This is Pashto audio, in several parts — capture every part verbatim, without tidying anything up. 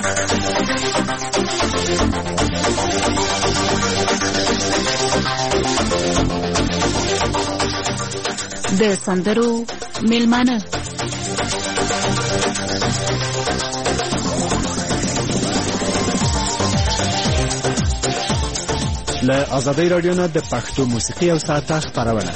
د سندرو میلمانه له آزادۍ رادیو نه د پښتو موسیقي او ساعته خپرونه.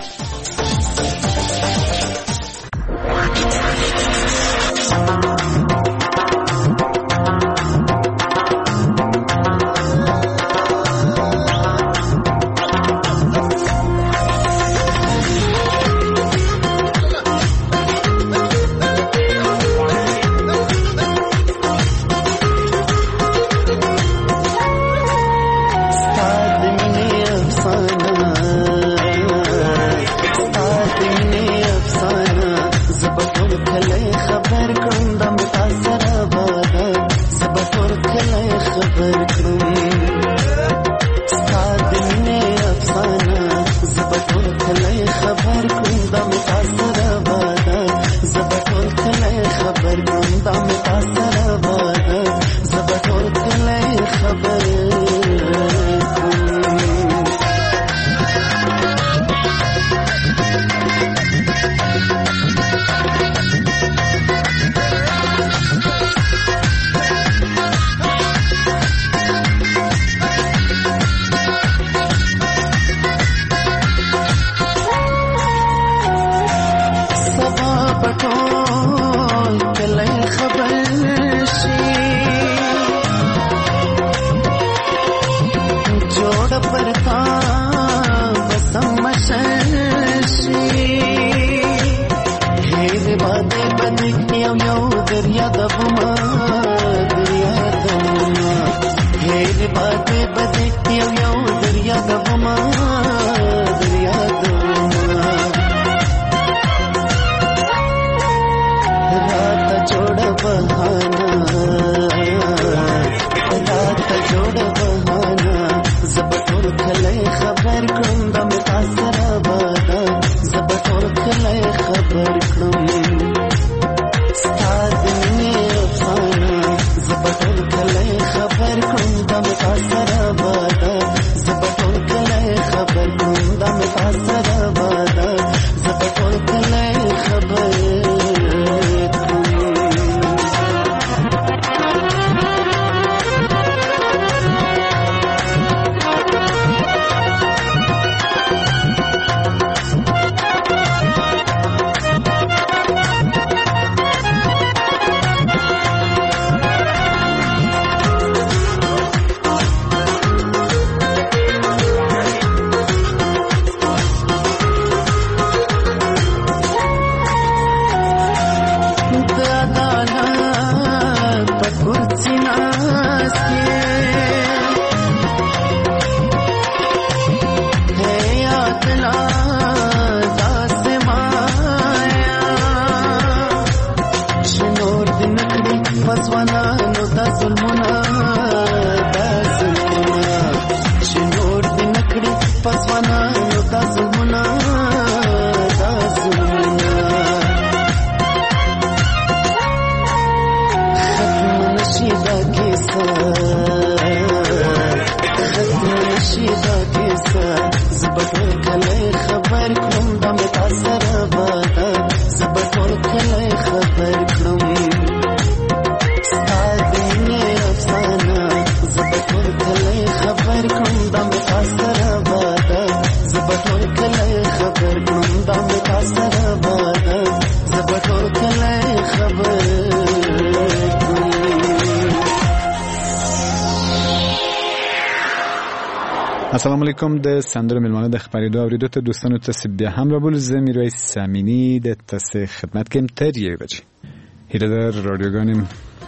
السلام علیکم. د سندرو میلمانه د خبرېدو اوریدو ته دوستانو ته بیا هم را بول زه میرویس سامینی د تاسو خدمت کوم تر یوې بجې. هیله در رادیوګانیم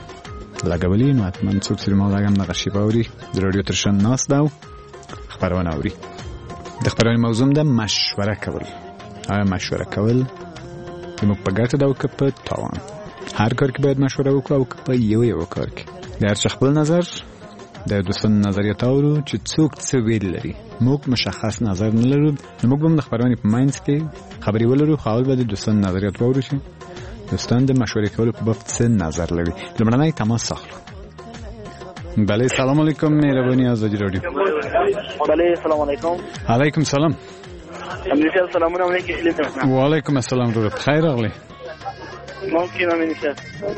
لګولې نو حتما څوک چې ما لګم نه غشي باوري د رادیو ترشن ناس دا خبرونه اوري. د خبرونې موضوع ده مشوره کول. آیا مشوره کول موږ په ګټه دا او که په تاوان؟ هر کار کې باید مشوره وکړو او که په یو یو کار کې د هر خپل نظر د دوستانو نظریات اورو چې څوک څه ویل لري. موږ مشخص نظر نه لرو، نو موږ هم د خبرونې په ماینس کې خبرې ولرو، خو به د دوستانو نظریات واورو چې دوستان د مشورې کولو په باب څه نظر لري. لومړنی تماس اخلو. بله سلام علیکم، مهربانی آزادی رادیو. بله سلام علیکم. علیکم سلام. امنیت سلامونه علیکم. و علیکم السلام رو بخیر اغلی. ممکن امنیت.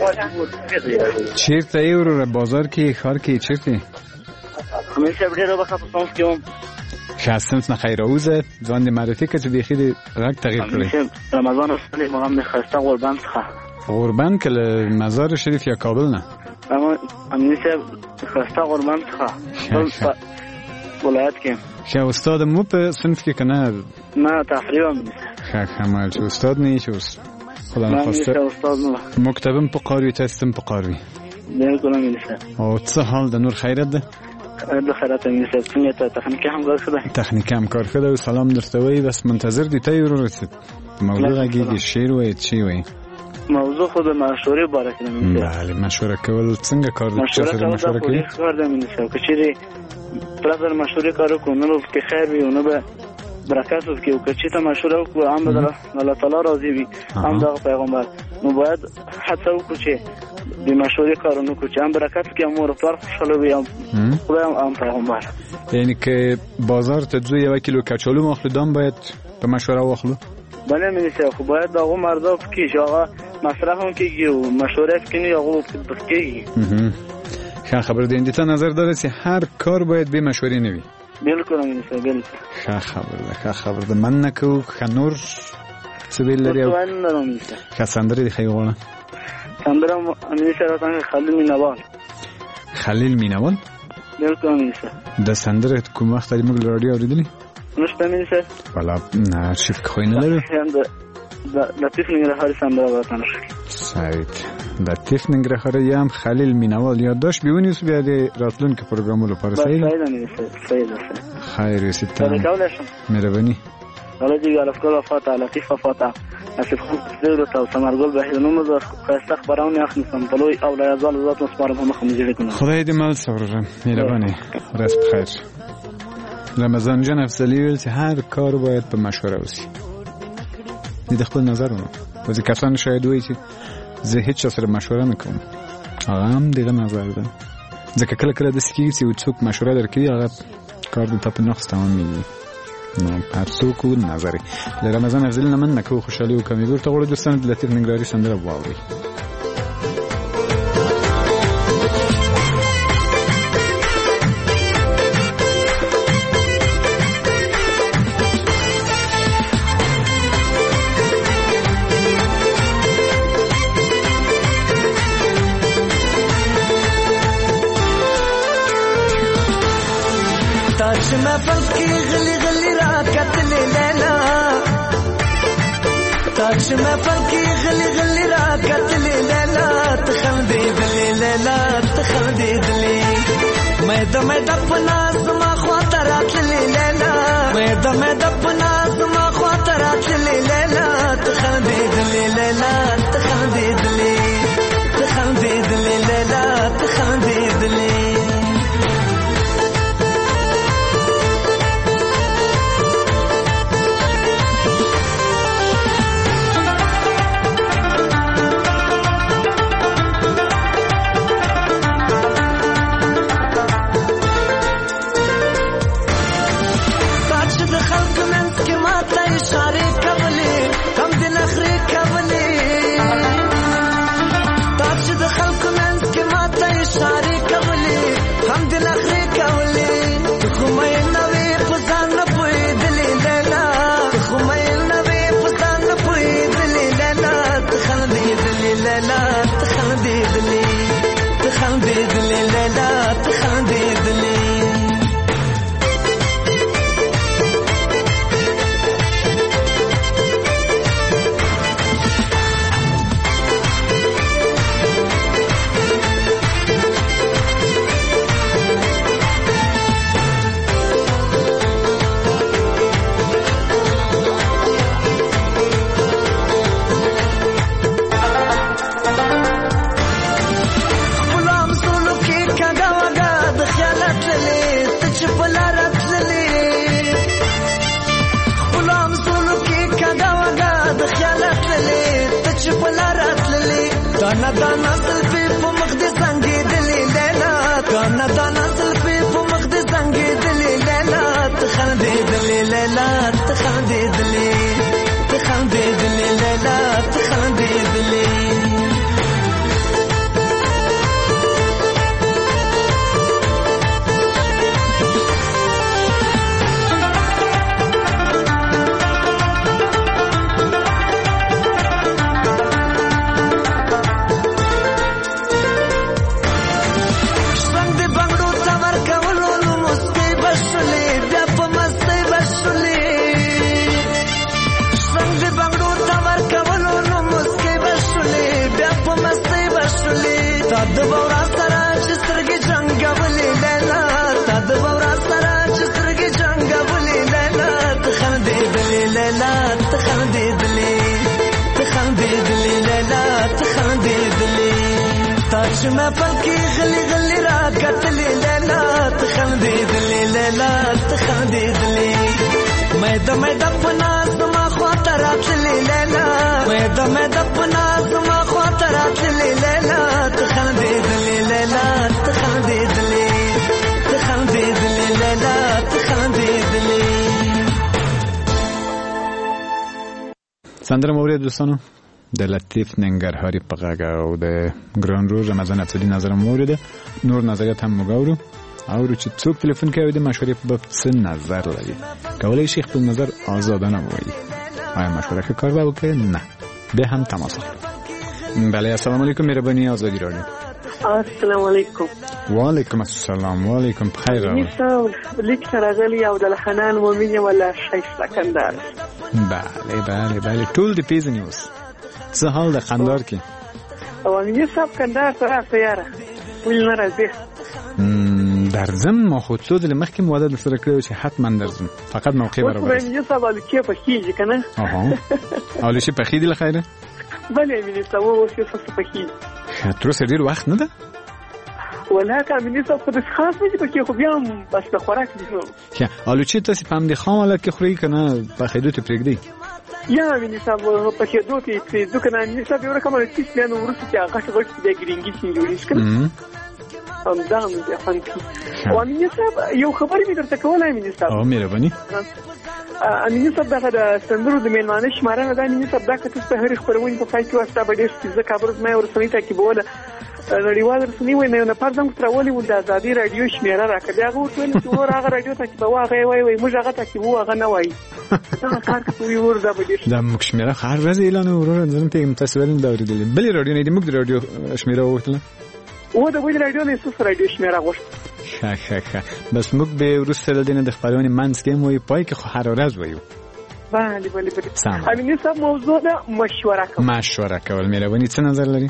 چیرته ای رو بازار کی خار کی چیرته؟ امنیت بده رو بخاطر سانس کیوم. خاصمت نخیر اوزه زوند معرفی که بخیر رنگ تغییر کردی. رمضان است ما هم خسته قربان خا. قربان که مزار شریف یا کابل نه؟ اما امنیت خسته قربان خا. ولایت کې. شه استاد مو په صنف کې کنه؟ نه تقریبا. ښه کمال چې استاد نه شي اوس. خدا نخواسته. استاد نه. مکتبم په قاروي تاسو په قاروي. بالکل امنیت. او څه حال د نور خیرت ده؟ د خیرات امنیت څنګه ته تخنیکی هم کار کړی؟ تخنیکی هم کار کړی او سلام درته وای بس منتظر دي ته ورو رسید. موضوع غږی شعر وای چی وای؟ موضوع خود مشورې باره کې نه. بله مشوره کول څنګه کار دي؟ مشوره مشوره کوي. کار دی امنیت که چیرې پرځل مشورې کارو کو نو کې خیر وي نو به برکت وکړي او که چې ته مشوره وکړو هم به الله تعالی راضي وي هم د پیغمبر نو باید هڅه وکړو چې د مشورې کارونه کو چې هم برکت کې هم ورته خوشاله وي هم خدای هم پیغمبر. یعنی که بازار ته ځو یو کیلو کچالو مخلو دام باید په مشوره واخلو؟ بله امنیت خو باید دغه مردا کې چې هغه مصرف هم کېږي او مشوره کوي هغه کېږي. ښه خبر دی. اندیته نظر داره چې هر کار باید به مشورې نه وي. بالکل امنیت بالکل. ښه خبر ده ښه خبر ده. من نکو خنور څه ویل لري؟ ښه سندرې دې ښه غواړم. سندره امنیت راته خلیل مینوال. خلیل مینوال؟ بالکل امنیت. د سندره کوم وخت دی موږ رادیو اوریدلی؟ نشته امنیت. والا نه شیف خو نه لرو. لطیف ننگرهاری سندره براتون شد. سعید لطیف ننگرهاری یا هم خلیل مینوال یادداشت بیونی سو بیاد راتلون که پروگرامو رو پاره سعید؟ سعید خیر رسید تام کولشم مهربانی. حالا دیگه الافکار وفاته لطیف وفاته نصیب خون زیر تا سمرگل به نوم داشت خستخ براونی اخنسم طلوی اولای ازال ذات مصبارم هم خمیجری کنم. خدای دی مال سورم مهربانی. رس بخیر. رمضان جان افضلی ویل که هر کار باید به مشوره وسی. د خپل نظر ونه وځي کسان شاید وایي چې زه هیڅ سره مشوره نه کوم. هغه هم دغه نظر ده. ځکه کله کله د سکیږي چې څوک مشوره درکړي هغه کار د تپ نقص تمام میږي. نو هر څوک نظر له رمضان افضل نه من نکو خوشحالي وکم ګور ته وړو دوستان د لطیف ننګرهاري سندره واوري. محفل کی غلی غلی راکت لے لینا تاج محفل کی غلی غلی راکت لے لینا تخلدی دلی لینا تخلدی دلی میں دم دپنا زما خاطرات لے لینا میں دم دپنا زما خاطرات لے لینا تخلدی دلی لینا تخلدی دلی تخلدی دلی لینا تخلدی دلی Sorry. پل کې غلي غلي را کتلې لیلا ته خندېدلې لیلا ته خندېدلې مې د مې د پناز ما خاطر راتلې لیلا مې د مې د پناز ما خاطر راتلې لیلا ته خندېدلې لیلا ته خندېدلې ته خندېدلې لیلا ته خندېدلې. سندره مورید دوستانو د لطیف ننګرهاري په غږ او د ګران رو رمضان افسری نظر مورید نور نظریات هم مګاورو او چې څوک تلیفون کوي د مشورې په باب څه نظر لري کولای شي خپل نظر آزادانه ووایي. آیا مشوره که کار به وکړي؟ نه به هم تماس وکړي. بله السلام علیکم مهربانی آزادی رادیو. السلام علیکم. وعلیکم السلام. وعلیکم بخیر راغلی. نیسا لیک ترغلی او د حنان مومنه ولا شایسته کندار. بله بله بله ټول د پیژنې اوس څه حال د قندار کې؟ او امینه صاحب کندار سره سیاره ولې نه راځي؟ درځم ما خود څو د مخکې مواده در سره کړو چې حتما درځم فقط موقع برابر اوس امینه صاحب الکه پخېږي کنه؟ اها اولشي پخې دی لخيره؟ بله امینه صاحب اوس یې څه پخې تر اوسه ډېر وخت نه ده؟ ولکه امینه صاحب خو د خاص نه پخې خو بیا هم بس د خوراک دي نو ښه الوچې تاسې په همدې خام حالت کې خورئ که نه پخېدو ته پرېږدئ؟ یا امینه صاحب پخېدو ته یې پرېږدو که نه امینه صاحب یو رقم تیس بیا نو وروسته چې غټ غټ بیا ګرینګي شي جوړېږي که نه همدا هم بیا خوند کوي. او امینه صاحب یو خبرې مې درته کوله امینه صاحب. او مهرباني. امینه صاحب دغه د سندرو د میلمانه شماره نه ده امینه صاحب دا که تاسو په هرې خپرونې په پای کې واسطه به ډېر ځکه خبره زما یو رسنۍ تعقیبوله نړیوال رسنۍ وایي نه نفر زموږ ته راولي و د ازادي راډیو شمېره راکړه بیا هغه ورته ویل چې ورور هغه راډیو تعقیبوه هغه یې وایي وایي موږ هغه تعقیبوو هغه نه وایي دغه کار که کوي ور دا به ډېر دا موږ شمېره خو هر ورځ اعلان وروره زه نه پوهېږم تاسو ولې نه ده اورېدلې بلې راډیو نه دې موږ د راډیو شمېره وغوښتله و د بلې راډیو نه یې ستاسو راډیو شمېره غوښته. ښه ښه ښه بس موږ به وروسته له دې نه د خپرونې منځ کې هم وایو پای کې خو هر ورځ وایو. بله بله بله امینه صاحب موضوع ده مشوره کول. مشوره کول مهرباني څه نظر لري؟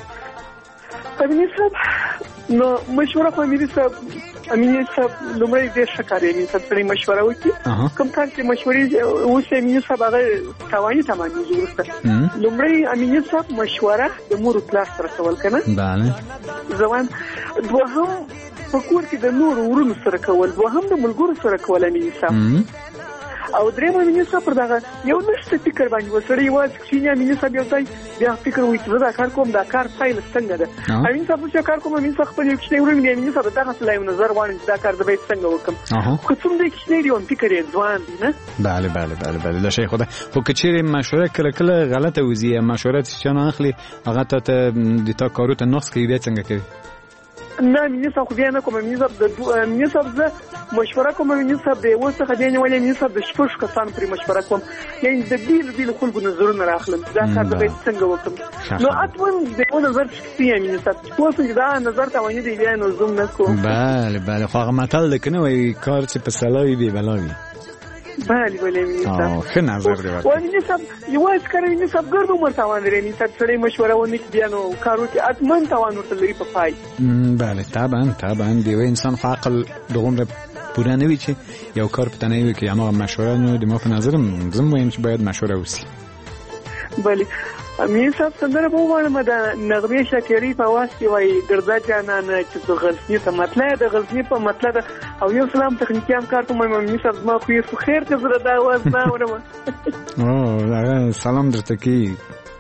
امینه صاحب نو مشوره خو امینه صاحب امینه صاحب لومړی ډېر ښه کار امینه صاحب سړی مشوره وکړي کوم کار چې مشورې اوس امینه صاحب هغه تاواني تمامېږي وروسته لومړی امینه صاحب مشوره د مور و پلار سره کول که نه بله ځوان دوهم په کور کې د نورو ورونو سره کول دوهم د ملګرو سره کول امینه صاحب او درېیم امینه صاحب پر دغه یو نشته فکر باندې و سړی یوازې کښېني امینه صاحب یو ځای بیا فکر وایي چې زه دا کار کوم دا کار پایله څنګه ده امینه صاحب اوس یو کار کوم امینه صاحب خپل یو کوچنی ورور مې امینه صاحب دغسې لا یو نظر غواړم چې دا کار زه باید څنګه وکړم خو څوم دی کوچنی دی هم فکر یې ځوان دی نه بله بله بله بله دا شی خو ده خو که چیرې مشوره کله کله غلطه وځي یا مشوره چې چا نه اخلي هغه تا ته د تا کارو ته نقص کوي بیا څنګه کوي؟ نه امینه صاحب خو بیا نه کوم امینه صاحب د امینه صاحب زه مشوره کوم امینه صاحب د یوه څخه بیا نیولې امینه صاحب د شپږو کسانو پرې مشوره کوم یعنې د بېلو بېلو خلکو نظرونه را اخلم دا کار زه باید څنګه وکړم نو حتما د یو نظر شخصي امینه صاحب چې پوه شم چې دا نظر تاواني دی بیا نو زه هم نه کوم. بله بله خو هغه متل دی که نه وایي کار چې په سلا وي بې بلا وي. بله بله امینه صاحب ښه نظر دی ورته. امینه صاحب یوازې کار امینه صاحب ګرد عمر تاوان لري امینه صاحب سړی مشوره ونه کړي بیا نو کار وکړي حتما تاوان ورته لري په پای. بله طبعا طبعا د یوه انسان خو عقل دغومره پوره نه وي چې یو کار په تنه وي که هماغه مشوره نو د ما په نظرم زه هم وایم چې باید مشوره وسي. بله امینه صاحب سندره به وغواړم د نغمې شاکري په اواز کې وایي ګرځه جانانه چې د غزني ته مطلع د غزني په مطلع ده او یو سلام تخنیکي همکار ته وایم امینه صاحب زما خو یې خو خیر که زه دا اواز نه اورم او هغه سلام درته کوي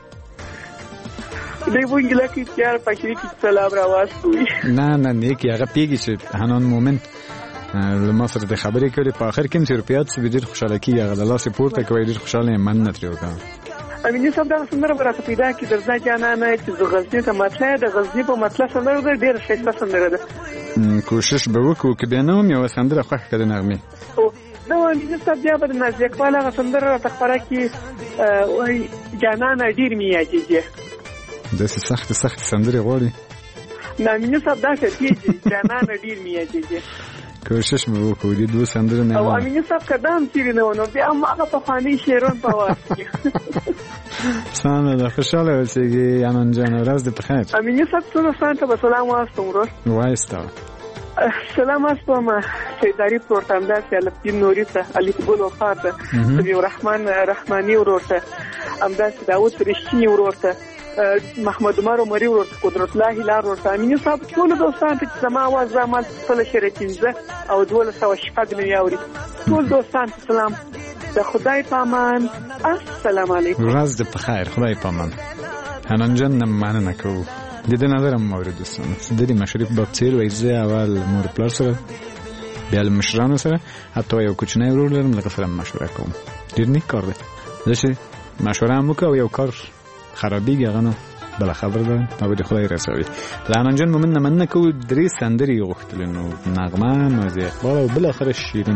دی بونګله کې تیار پاشري کې سلام را اواز کوي نه نه نیکي هغه پیږي چې حنان مومن له ما سره د خبرې کړې په آخر کې هم چې روپیات سې ډېر خوشحاله کېږي هغه د لاسې پورته کوي ډېر خوشحاله یم مننه ترې وکړم. امینه صاحب دغه سندره به راته پیدا کړي درځه جانانه چې زه غزني ته مطلع د غزني په مطلع سندره ده ډېره ښایسته سندره ده کوشش به وکړو که بیا نه هم یوه سندره خوښه کړه د نغمې نو امینه صاحب بیا به د نازي اقبال هغه سندره راته خپره کړي وایي جانانه ډېر مې یادېږي داسې سختې سختې سندرې غواړي نه امینه صاحب دا ښه کېږي جانانه ډېر مې یادېږي کوشش به وکړو دې دوه سندرې نه او امینه صاحب که دا هم چېرې نه و نو بیا هم هغه پخواني شعرونه په اواز کې سلام ده خوشحاله اوسېږي امان جان ورځ دې په خیر. امینه صاحب ټولو دوستانو ته به سلام واستوم ورور وایسته سلام واستوم سیداري پروړ ته همداسې الفدین نوري ته الفګل وفا ته سمیع الرحمن رحماني ورور ته همداسې داود رښتیني ورور ته محمد عمر عمري ورته قدرت الله هلال ورته امینه صاحب ټول دوستان ته زما आवाज را مال خپل شریکینځه او دولس او شپږ نوي اوري ټول دوستان ته سلام د خدای پامان السلام علیکم ورځ د په خیر خدای پامان حنان جان مننه کوو د دې نظرم مورد دوستان د دې مشرف باب څیر وایي اول مور پلار سره بیا له مشرانو سره حتی یو کوچنی ورور لرم لکه سره مشوره کوم ډیر نیک کار دی ځکه مشوره هم وکړو یو کار خرابېږي هغه نو بله خبره ده او د خدای رسوي لعنان جان مومن مننه کوو درې سندرې غوښتلې نو نغمه نازیه اقبال او بالاخره شیرین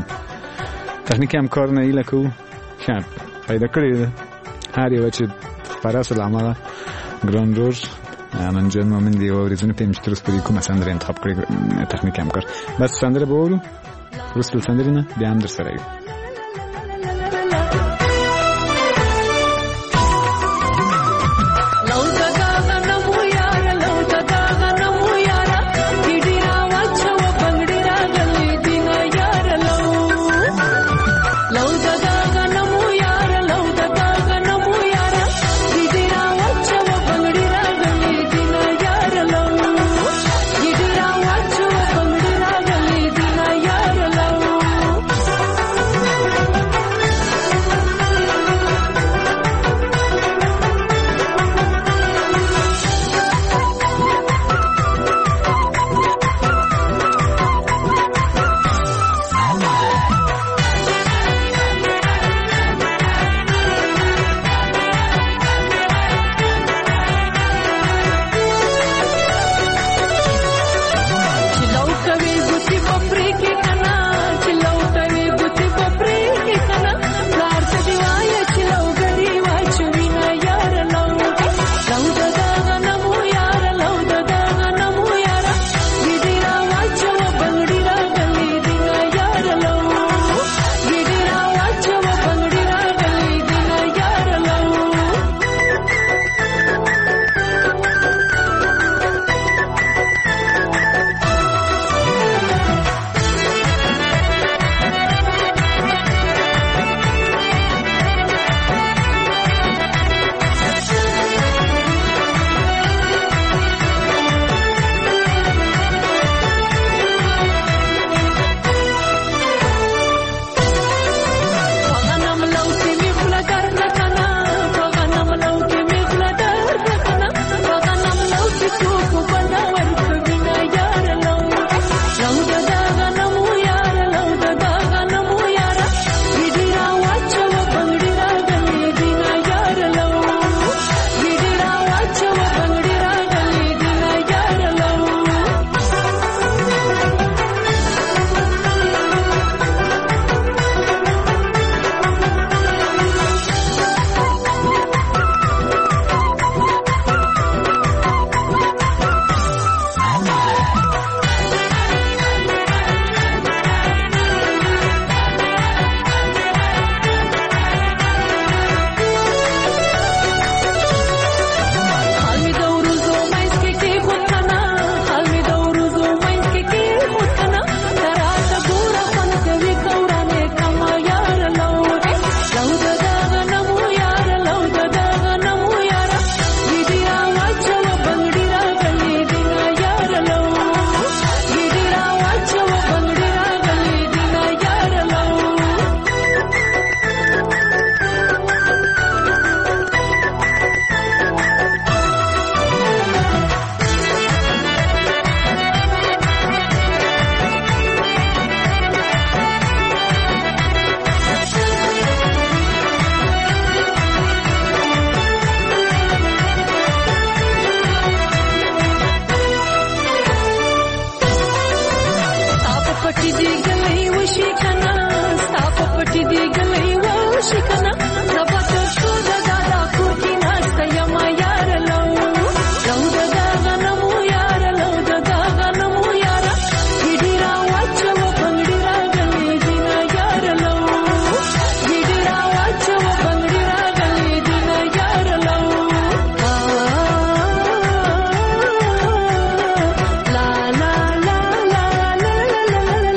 تخنیک هم کار نه ایله کوو ښه پیدا کړې ده هر یو چې خپره سو له هماغه ګران رور لعنان جان مومن د یوه اورېدونکي په یم چې تر اوسه پورې کومه سندره انتخاب کړې تخنیک هم کار بس سندره به واورو وروسته له سندرې نه بیا هم در سره یو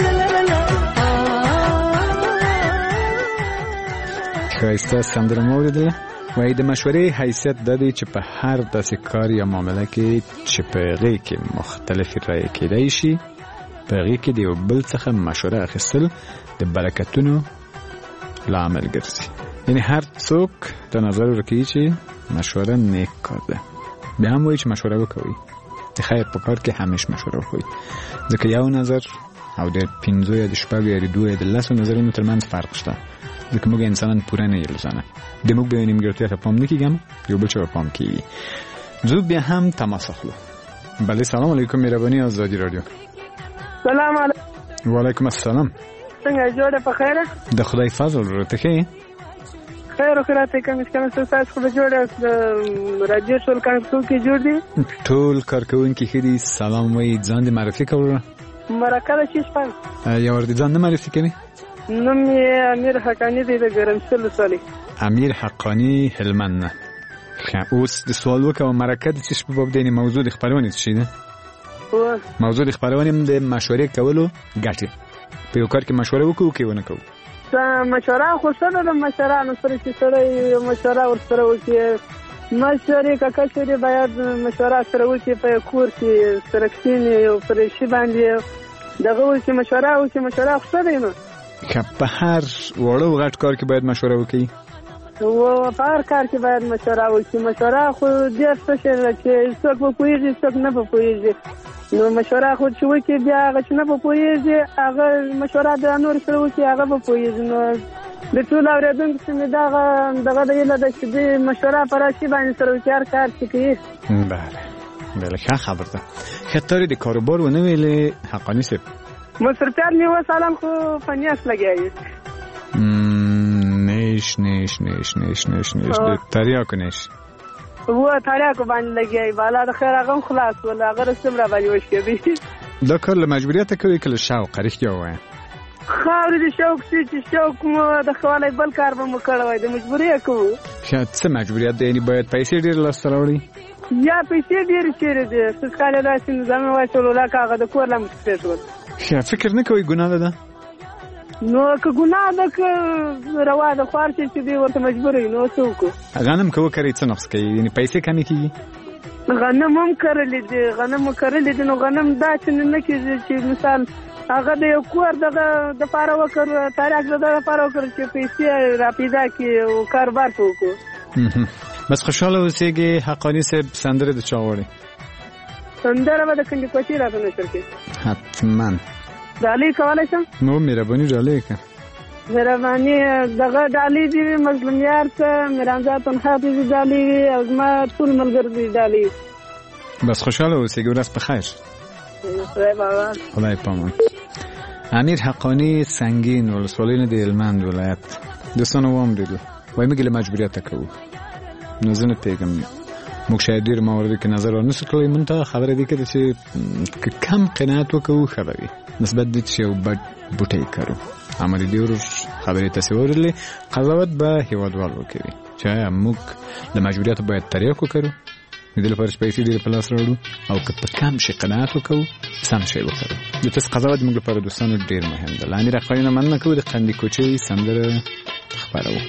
ښایسته سندره مو اورېدله وای د مشورې حیثیت د دې چې په هر داسې کار یا معامله کې چې په هغې کې مختلفې رایې کېدای شي په هغې کې د یو بل څخه مشوره اخیستل د برکتونو لامل ګرځي. یعنی هر څوک د نظر ورکوي چې مشوره نیک کار ده. بیا هم وایي چې مشوره وکوئ، د خیر په کار کې همیش مشوره وکوئ، ځکه یو نظر او د پنځو یا د شپږو یا د دوو یا د لسو نظرونو ترمنځ فرق شته، ځکه موږ انسانان پوره نه یو روزانه د موږ به یو نیمګړتیا ته پام نه کېږي، یو بل څه به پام کېږي. زه بیا هم تماس اخلو. بله سلام علیکم، مهرباني آزادي رادیو. سلام علیکم. وعلیکم السلام. څنګه جوړه په خیره؟ د خدای فضل ورته ښه خیر او خیرات کوم چې تاسو خو جوړه راډیو ټول کارکونکي جوړ دي، ټول کارکونکي ښه دي. سلام وایي، ځان دې معرفي کړو. مرکه د شیش پنځ یو ور دي ځان نه معرفي کوي. نوم یې امیر حقانی دی د ګرمسل صالح. امیر حقانی هلمند نه. اوس د سوال وکړم مرکه د څه په باب دی؟ موضوع د خبرونه څه ده؟ موضوع د خبرونه د مشورې کولو ګټه. په یو کار کې مشوره وکړو کې ونه کوو. مشوره خو سره د مشرانو سره چې سره مشوره ورسره وکړي، مشورې کاکا چې باید مشوره سره وکړي په کور کې سره کښېني او پر شي باندې دغه وکړي مشوره وکړي. مشوره خو سره نو که په هر وړو غټ کار کې باید مشوره وکړي، او په هر کار کې باید مشوره وکړي. مشوره خو ډېر څه شی ده چې څوک به پوهېږي څوک نه به پوهېږي. نو مشوره خو چې وکړي بیا هغه چې نه به پوهېږي هغه مشوره د نورو سره وکړي هغه به پوهېږي. نو د ټولو اورېدونکو چې مې دغه دغه د هیله ده چې دوی مشوره په راشي باندې سره وکړي هر کار چې کوي. بله بله ښه خبر ده. ښه تارې د کاروبار ونه ویلې حقاني صاحب؟ مصرفیات مې وسالم خو په نیاز لګیایي. نیش نیش نیش نیش نیش نیش د تریاکو نیش و تریاکو باندې لګیایي. بالا د خیر هغه هم خلاص ول، هغه رسم را باندې وشکېدی. دا کار له مجبوریته کوي که له شوق؟ رښتیا ووایه. خاورې د شوق چې چې شوق مو د ښوالی بل کار به مو کړی وای، د مجبوري یې کوو. څه مجبوریت دی؟ یعنې باید پیسې ډېر لاسته راوړي؟ یا پیسې ډېرې چېرې دي؟ څه کال یې داسې نظام یې واچولو لکه هغه د کور له مستې شول. فکر نه کوئ ګناه ده ده؟ نو که ګناه ده که روا ده، خوار چې دی ورته مجبور وي نو څه وکړو؟ غنم که وکرئ څه نقص کوي؟ یعنې پیسې کمې کېږي؟ غنم هم کرلی دي، غنم هم کرلی دي. نو غنم دا چې نه کېږي چې مثال هغه د یو کور دغه دپاره وکړو، تاریخ د دغه دپاره وکړو چې پیسې را پیدا کړي او کاروبار ته وکړو. بس خوشحاله اوسېږي. حقاني صاحب سندره د چا غواړي؟ سندره به د کنډې راته نشر کړي. حتما ډالۍ کولی شم؟ نو مهرباني ډالۍ که مهرباني دغه ډالۍ دي مظلوم یار ته، میرانزا تنخوا ته دي ډالۍ او زما ټول ملګرو دي ډالۍ. بس خوشحاله اوسېږي. ورځ په خیر. خدای پامان. خدای پامان. امیر حقانی سنگین ولسوالۍ نه د هلمند ولایت. دوستانو واورېدو، وایي موږ له مجبوریته کوو. نو زه نه پوهېږم، موږ شاید ډېر مواردو کې نظر ورنشو کړی. موږ ته خبره دې کړې چې که کم قناعت وکوو ښه به وي، نسبت دې چې یو بډ بوټی کرو. امر دې ورور خبرې تاسې واورېدلې. قضاوت به هېوادوال وکوي چې آیا موږ له مجبوریته باید تریاک وکړو، د دې لپاره چې پیسې ډېرې په لاس راوړو، او که په کم شي قناعت وکوو سم شی وکړو. د تاسې قضاوت زموږ لپاره دوستانو ډېر مهم ده. له امیر حقاني نه مننه کوو. د قندي کوچۍ سندره خپروو.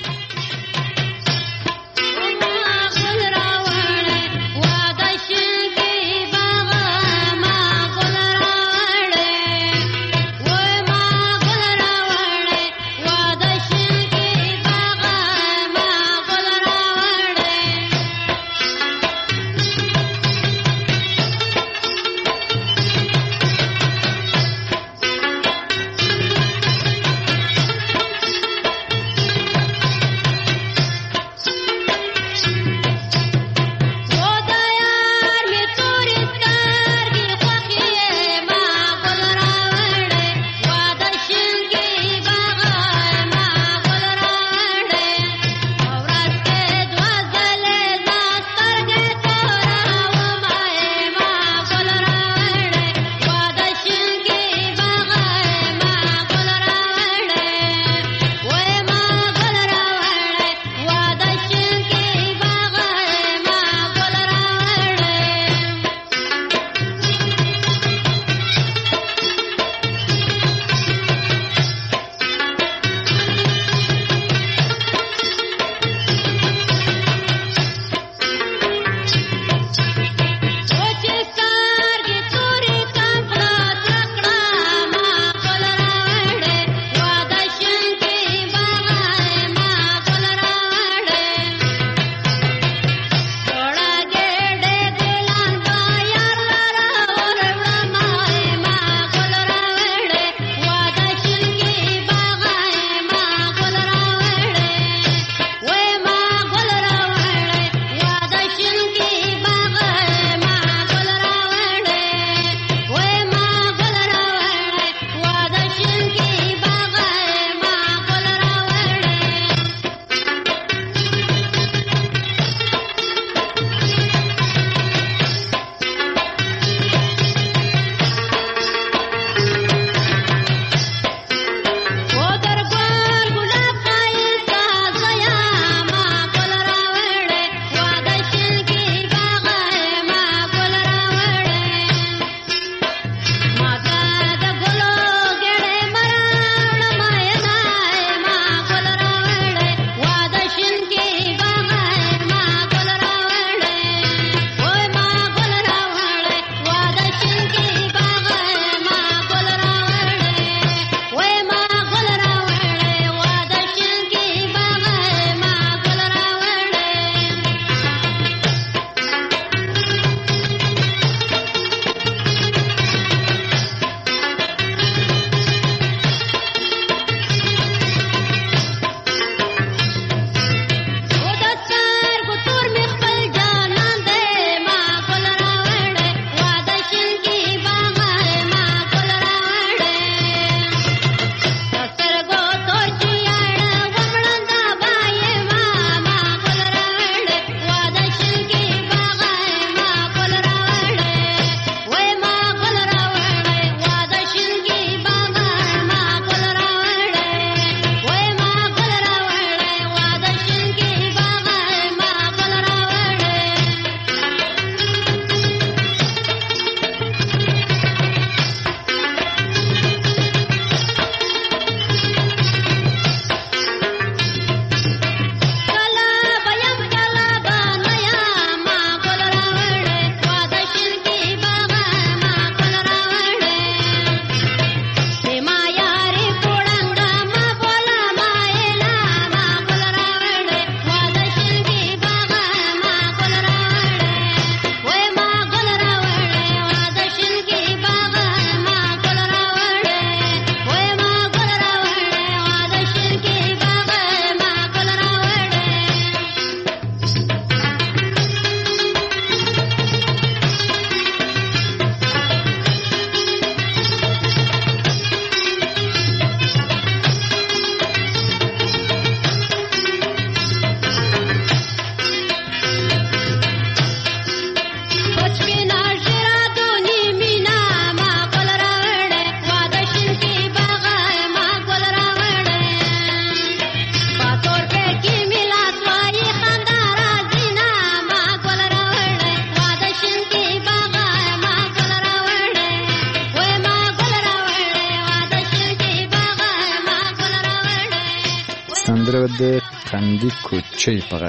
د قندي کوچۍ په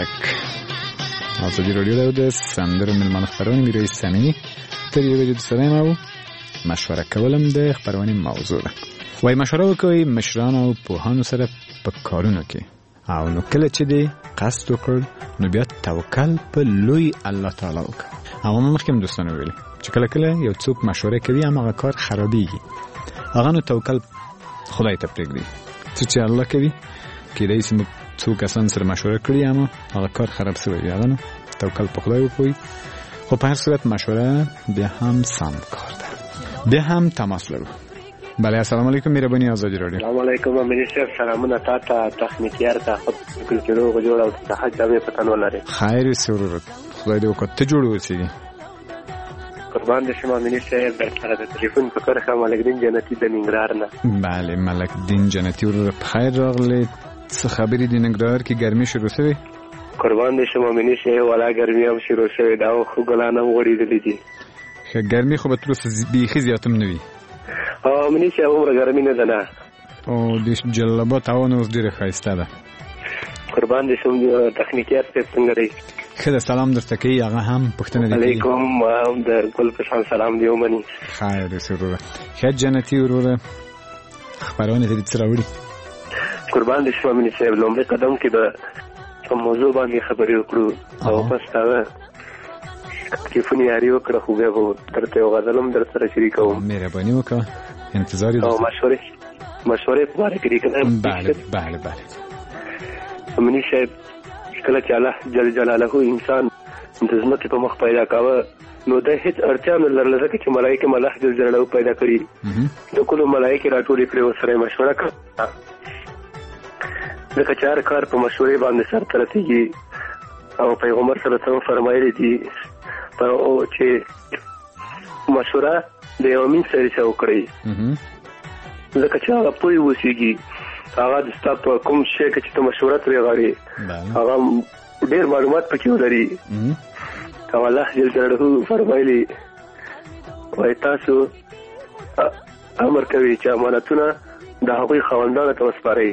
غږ ازادي راډیو ده د سندرو مېلمانه خپرونې میرویس سامینی تر یوې بجې دوست دارم او مشوره کولم د خپرونې موضوع ده. وایي مشوره وکوئ مشران او پوهانو سره په کارونو کې، او نو کله چې دې قصد وکړ نو بیا توکل په لوی الله تعالی وکړه. او ما مخکې هم دوستانو ویلي چې کله کله یو څوک مشوره کوي هم هغه کار خرابېږي، هغه نو توکل خدای ته پرېږدي. څه چې الله کوي کېدای شي موږ څو کسان سره مشوره کړي اما هغه کار خراب شوی وي، هغه نو توکل په خدای وکړئ. خو په هر صورت مشوره بیا هم سم کار ده. بیا هم تماس لرو. بله السلام علیکم مهرباني آزادي راډیو. السلام علیکم منیسټر، سلامونه تا ته تخنیکیار ته خپل کلو غوړ او صحت دمه پتن ولري. خیر سرور خدای دې وکړه ته جوړ اوسې. قربان دې شمه منیسټر، درته د ټلیفون په کار خه ملک دین جنتی د ننګرهار نه. بله ملک دین جنتی ور په خیر راغلی. څه خبرې دي ننګرهار کې ګرمي شروع شوې؟ قربان دې شمه منیسټر، ولا ګرمي هم شروع شوې دا خو ګلانه وړېدلې دي. ښه ګرمي خو به تر اوسه بیخي زیاتم نه وي. او منیسټر عمر ګرمي نه ده نه. او د جلبات هوا نو اوس ډېره ښایسته ده. قربان دې شم تخنیکیار ته څنګه دی؟ ښه ده سلام درته کوي، هغه هم پوښتنه دې کوي. علیکم او د ګل په شان سلام دی ومني. خیر دې سروره. ښه جنتي وروره خپرونه دې څه راوړي؟ قربان دې شم منیسټر، لومړی قدم کې به په موضوع باندې خبرې وکړو او پس هغه تلیفون یاري وکړه خو بیا به درته یو غزل هم در سره شریکوم. مهرباني وکړه انتظار یې او مشورې مشورې په باره کې دې که نه؟ بله بله بله. مني صاحب کله چې الله جل جلاله انسان د ځمکې په مخ پیدا کاوه نو د هیڅ اړتیا نه لرله، ځکه چې ملایکې هم الله جل جلاله پیدا کړي. د کلو ملایکې راټولې کړې ورسره یې مشوره کړه، ځکه چې هر کار په مشورې باندې سرته رسېږي. او پیغمبر صلی الله علیه وسلم فرمایلی دي چې مشوره د یو امین سره سره وکړئ، ځکه چې هغه پوه اوسېږي هغه د ستا په کوم شی کې چې ته مشوره ترې غواړې هغه ډېر معلومات پکې ولري. او الله جل جلاله فرمایلي وایي تاسو امر کوي چې امانتونه د هغوی خاوندانو ته وسپارئ.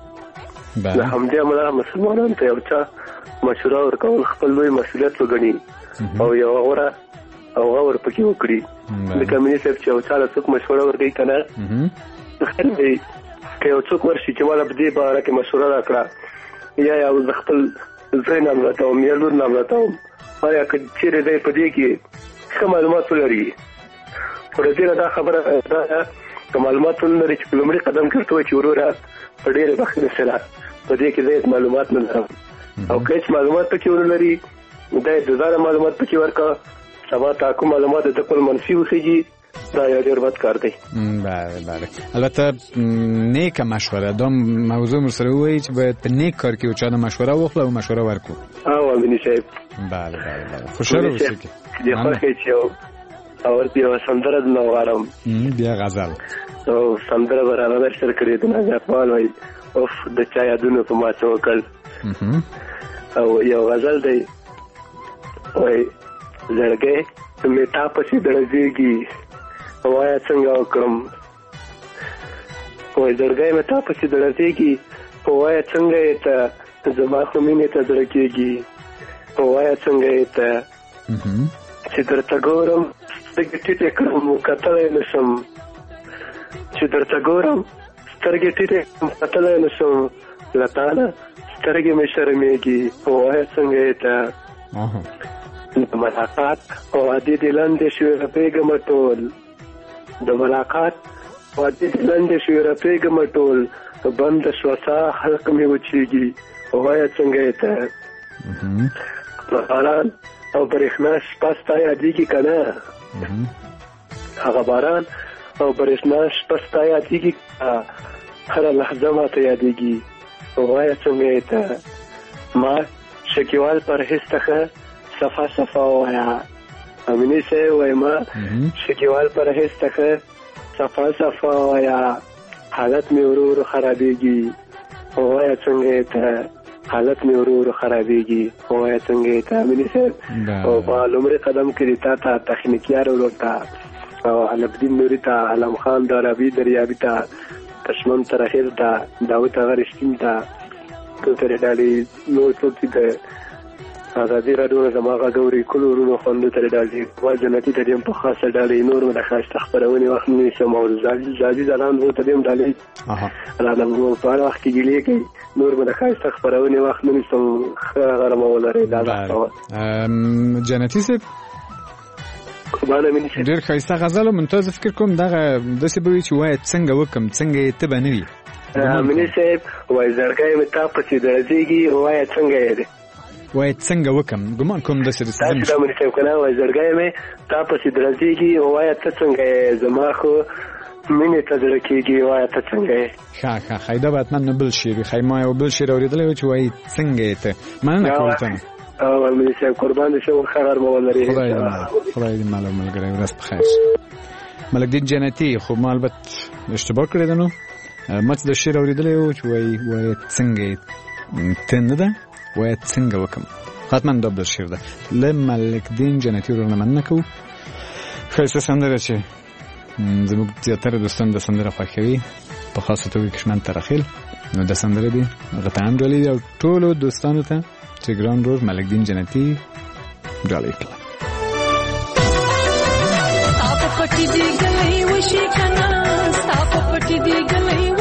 د همدې امله مسلمانانو ته یو چا مشوره ورکول خپل لوی مسؤلیت وګڼي او یو غوره او غور پکې وکړي. لکه مینې صاحب چې یو چا له څوک مشوره ورکوي که نه خیر دی که یو څوک ورشي چې ما له په دې باره کې مشوره راکړه یا یا زه خپل زوی نام راتوم یا لور نام راتوم، آیا که چیرې دی په دې کې ښه معلومات ولري. خو د دې نه دا خبره دا که معلومات ونه لري چې په لومړي قدم کې ورته وایي چې وروره په ډېرې بخښنې سره په دې کې زه معلومات نه لرم، او که هېڅ معلومات پکې ونه لري دا یې د ځانه معلومات پکې ورکړه، سبا تا کوم معلومات د خپل منفي وخېږي، دا یو ډېر بد کار دی. بله بله. البته نیکه مشوره دا موضوع مو سره ووایي چې باید په نیک کار کې یو چا نه مشوره واخلو او مشوره ورکړو. او امیني صاحب بله بله بله خوشحاله اوسئ. د خوښۍ چې یو اورته یوه سندره درنه وغواړم، بیا غزل او سندره به رانه درسره کړې د نجات مال وایي اوف د چا یادونو په ما څه وکړ. او یو غزل دی وایي زړګی مې تا پسې دړزېږي وایه څنګه وکړم، وایي زړګی مې تا پسې دړزېږي وایه څنګه یې ته زما خو مینې ته زړه کېږي وایه څنګه یې ته چې درته ګورم سترګې ټیټې کړم کتلی نه شم، چې درته ګورم سترګې ټیټې کړم کتلی نه شم، له تا نه سترګې مې شرمېږي وایه څنګه یې ته د ملاقات وعدې دې لنډې شوې رپېږم ټول، د ملاقات وعدې دې لنډې شوې رپېږم ټول، بنده شوه ساه حلق مې وچېږي وایه څنګه یې ته. باران او برېښنا شپه ستا یادېږي که نه، هغه باران او برېښنا شپه ستا یادېږي هره لحظه ماته یادېږي وایه څنګه یې ته. ما شکیوال پرهېز ته ښه صفا صفا وایا، امینی صاحب وایي ما شکیوال پرهېز ته ښه صفا صفا وایا، حالت مې ورو ورو خرابېږي وایه څنګه یې ته، حالت مې ورو ورو خرابېږي وایه څنګه یې ته. امینی صاحب او په لومړي قدم کې دې تا ته تخنیکیار ورور ته او علمدین نوري ته، علم خان دارابي دریابي ته، پشمن طاهر ته، داود هغه رښتین ته ترې ډالې نور څوک چې د ازادي راډیو نه زما غږ اوري کلو ورونو خوندو ترې ډالې ما جنتي ته ډېم په خاصه ډالې نور مې د ښایسته خپرونې وخت نه نیسم او زاځي ځلان ورته ډېم ډالې راله په هر وخت کې ګیلې کوي نور مې د ښایسته خپرونې وخت نه نیسم ښه غرمه ولرئ دا جنتي صاحب ډېر ښایسته غزل او ممتاز فکر کوم دغه داسې به وي چې وایه څنګه وکړم څنګه یې ته به نه وي مني صاحب وایي زړګی مې تا پسې درځېږي وایه څنګه یې دی وایه څنګه وکړم ګمان کوم داسې داسې دا مني صاحب که نه وایي زړګی مې تا پسې درځېږي وایه ته څنګه یې زما خو مینې ته زړه کېږي وایه ته څنګه یې ښه ښه ښایي دا به حتما نه بل شعر وي ښایي ما یو بل شعر اورېدلی و چې وایي څنګه یې ته مننه کوم ته او مې صاحب قربان دې شم ښه غرمه ولرې خدای دې خدای دې ماله ملګری ورځ په خیر ملک دین جنتي خو ما البت اشتباه کړی ده نو ما چې د شعر اورېدلی و چې وایي وایه څنګه یې ته نه ده وایه څنګه وکړم حتما دا بل شعر ده له ملک دین جنتي ورونه مننه کوو ښایسته سندره چې زموږ زیاتره دوستان د سندره خوښوي په خاصه توګه کشمن ترخیل نو د سندره دي هغه ته هم ډالۍ دي او ټولو دوستانو ته چې ګران رور ملک دین جنتي ډالۍ کړه ستا په پټي دي ګلۍ وشي کنه ستا په پټي دي ګلۍ وشي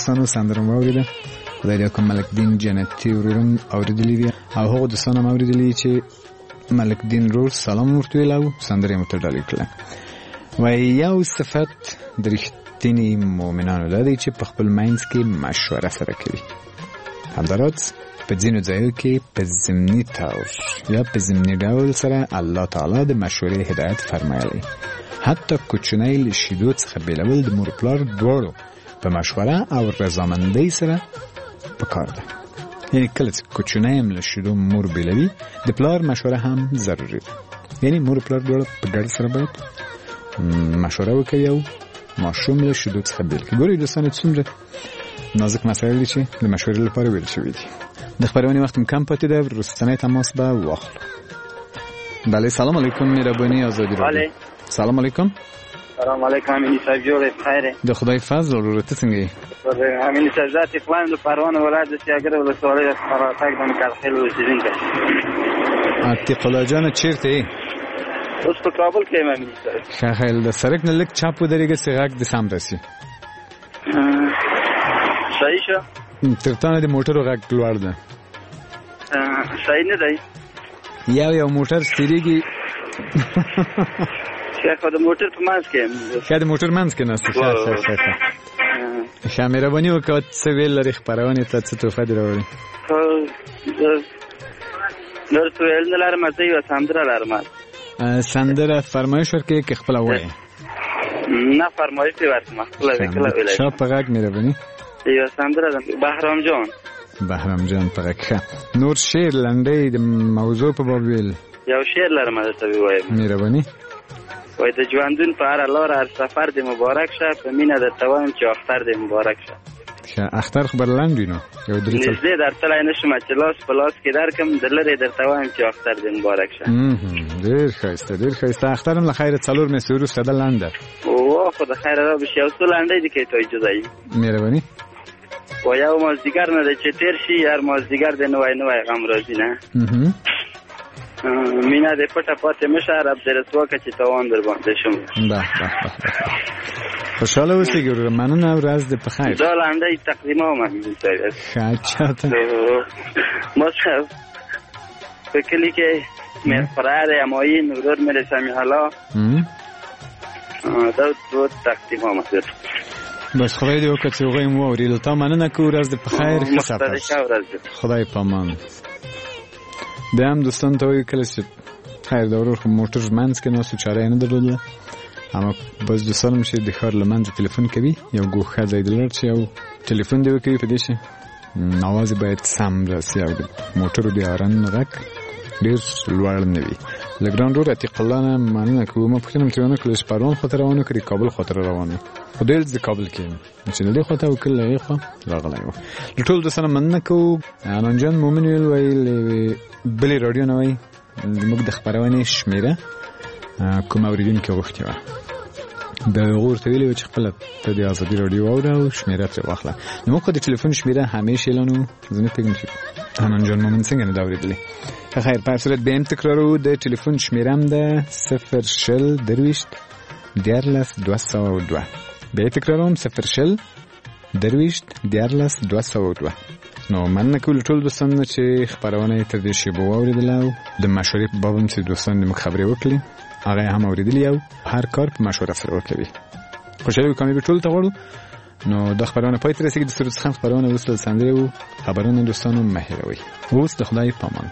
دوستانو سندره مو اوریده خدای دې کوم ملک دین جنتی ورورم اوریدلی دی او هغه دوستانو مو اوریدلی چې ملک دین رور سلام ورته ویلو سندره مو ته ډالې کړه و یو صفت درښتینی مؤمنانو ده چې په خپل مینځ کې مشوره سره کوي همدارت په ځینو ځایو کې په ضمني طور یا په ضمني ډول سره الله تعالی د مشورې هدایت فرمایلی حتی کوچنی له شیدو څخه بیلول د مور پلار دواړو په مشوره او رضامندۍ سره پکار ده یعنی کله چې کوچنی هم له شیدو مور بیلوي د پلار مشوره هم ضروري ده یعنی مور پلار دواړه په ګډ سره باید مشوره وکړي او ماشوم له شیدو څخه بیل کړي ګورئ دوستانو څومره نازک مسایل دي چې د مشورې لپاره ویل شوي دي د خبرونې وخت کم پاتې ده وروستنی تماس به واخلو بله سلام علیکم مهربانی آزادی رادیو سلام علیکم سلام علیکم امینی صاحب جوړ خیره د خدای فضل ورته څنګه یې امینی صاحب ذات اقلیم د پروانه ولایت د سیاګر ولسوالۍ د خراسان د مکرخیل اوسیدونکی عتیق الله جان چیرته یې اوس په کابل کې یم امینی صاحب ښه خیل د سړک نه لږ چپ ودرېږه چې غږ دې سم رسي صحیح شه تر تا نه د موټرو غږ لوړ ده صحیح نه دی یو یو موټر ستیریږي شیخ د موټر په منځ کې ښه د موټر منځ کې ناست ښه ښه ښه ښه مهرباني وکړه څه ویل لرې خپرونې ته څه تحفه دې راوړې درته ویل نه لرم زه یوه سندره لرم سندره فرمایش ورکړې که خپله ووایې نه فرمایش دې ورکړم خپله دې کله ویلی چا په غږ مهرباني یوه سندره ده بهرام جان بهرام جان په غږ ښه نور شعر لنډۍ د موضوع په باب ویل یو شعر لرم درته ووایم مهرباني وای د ژوندون په هره لاره هر سفر دې مبارک شه په مینه درته وایم چې اختر دې مبارک شه ښه اختر خو به لنډ وي نو یو درې نږدې درتلی نه شم چې لاس په لاس کې درکړم د لرې درته وایم چې اختر دې مبارک شه ډېر ښایسته ډېر ښایسته اختر هم له خیره څلور میاشتې وروسته ده لنډ ده اوه خو د خیره را بشي یو څو لنډۍ دي که ته اجازه وي مهرباني و یو مازدیګر نه دی چې تېر شي هر مازدیګر دی نوی نوی غم راځي نه مینه دې پټه پاتې مشه رب دې رسوا که چې تاوان در باندې شم به به به خوشحاله اوسئ ګوره مننه ورځ دې په خیر دا لنډۍ تقدیمه وم ښه چاته ما صاحب په کلي کې مې فرار امایین ورور مې سمیع الله دا دو تقدیمه وم بس خدای دې وکړه چې هغوی مو واورېدل تا مننه کوو ورځ دې په خیر ښه سفر خدای په امان بیا هم دوستان ته وایي کله چې خیر د ورور خو موټر منځ کې ناست و چاره یې نه درلوده اما بس دوستان هم چې د ښار له منځه تلیفون کوي یو ګوښه ځای د لړ چې یو تلیفون دې وکوي په دې چې اواز یې باید سم راسي او د موټرو د هارن غږ ډېر لوړ نه وي له ګران ورور عتیق الله نه مننه کوو ما پوښتنه مې ترې ونه کړله چې پروان خواته روان و که کابل خواته روان و خو ډېر د کابل کې یم چې له دې خواته او که له هغې خوا راغلی و له ټولو دوستانو مننه کوو انان جان مومن ویل وایي بلې راډیو نه وایي زموږ د خپرونې شمېره کوم اورېدونکي غوښتې وه د هغو ورته ویلي وه چې خپله ته د ازادي راډیو واوره او شمېره ترې واخله زموږ خو د ټلیفون شمېره همیش اعلان و زه نه پوهېږم چې انان جان مومن څنګه نه ده اورېدلې خیر په هر صورت بیا هم تکرارو د ټلیفون شمېره هم ده صفر شل درویشت دیارلس دوه سوه او دوه بیا یې تکراروم صفر شل درویشت دیارلس دوه سوه او دوه نو مننه کوو له ټولو دوستانو نه چې خپرونه یې تر دې شیبو واورېدله او د مشورې په باب هم چې دوستانو دې موږ خبرې وکړي هغه یې هم اورېدلي او هر کار په مشوره سره وکوي خوشحالي او کامیابي ټولو ته غواړو نو دا خبرونه پای ته رسېږي د سروج خان خپرونه وروسته د سندرې و خبرونه دوستانو مه هېروئ اوس د خدای په امان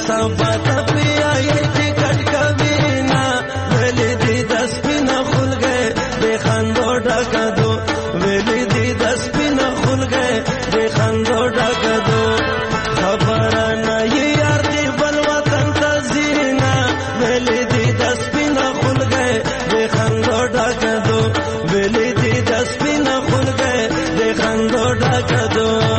سبا تپی آئی ٹکٹ کبھی نا ویلی دی دس پینا کھل گئے بے خندو ڈاکا دو ویلی دی دس پینا کھل گئے بے خندو ڈاکا دو خبر نہیں یار دی بل وطن تزینا ویلی دی دس پینا کھل گئے بے خندو ڈاکا دو ویلی دی دس پینا کھل گئے بے خندو ڈاکا دو